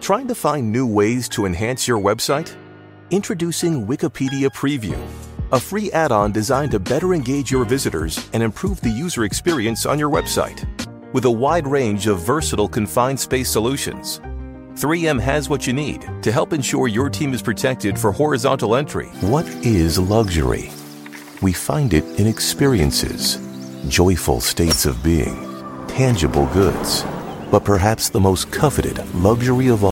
Trying to find new ways to enhance your website? Introducing Wikipedia Preview, a free add-on designed to better engage your visitors and improve the user experience on your website. With a wide range of versatile confined space solutions, 3M has what you need to help ensure your team is protected for horizontal entry. What is luxury? We find it in experiences, joyful states of being, tangible goods. But perhaps the most coveted luxury of all